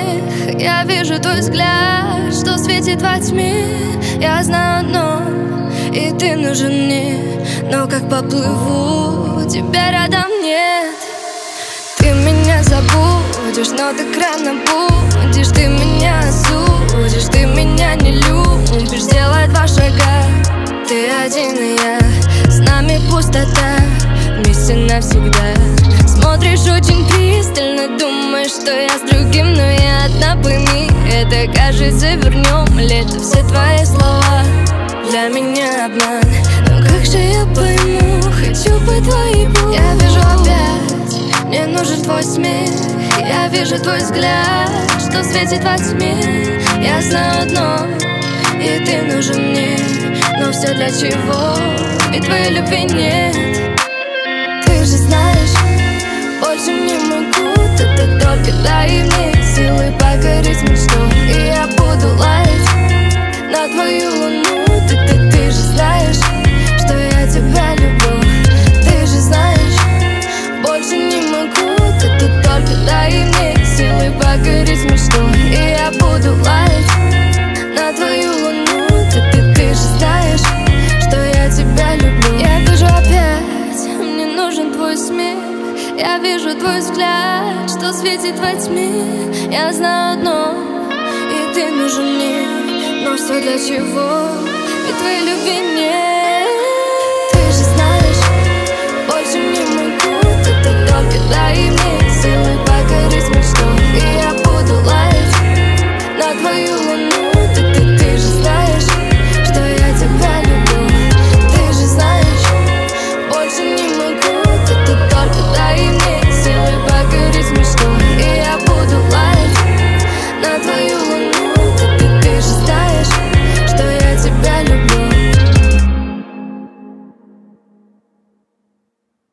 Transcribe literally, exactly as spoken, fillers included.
смех, я вижу твой взгляд, что светит во тьме. Я знаю одно, и ты нужен мне, но как поплыву, тебя рядом нет. Ты меня забудешь, но так рано будешь. Ты меня осудишь, ты меня не любишь. Сделай два шага, ты один и я, с нами пустота, вместе навсегда. Смотришь очень пристально, думаешь, что я с другим, но я одна, пойми, это кажется вернем лето. Все твои слова для меня обман, но как же я пойму, хочу по твоей пути. Я вижу опять, мне нужен твой смех, я вижу твой взгляд, что светит во тьме. Я знаю одно, и ты нужен мне, но все для чего, ведь твоей любви нет. Ты же знаешь, больше не могу, ты, ты только дай мне силы покорить мечту, и я буду лаять на твою луну. Ты, ты, ты же знаешь, что я тебя люблю. Ты же знаешь, больше не могу, ты, ты только дай мне силы покорить мечту, и я буду лаять на твою луну. Ты, ты, ты же знаешь, что я тебя люблю. Я вижу опять, мне нужен твой смех, я вижу твой взгляд, что светит во тьме. Я знаю одно, и ты нужен мне, но все для чего, ведь твоей любви нет. Ты же знаешь, больше не могу, ты, ты только дай мне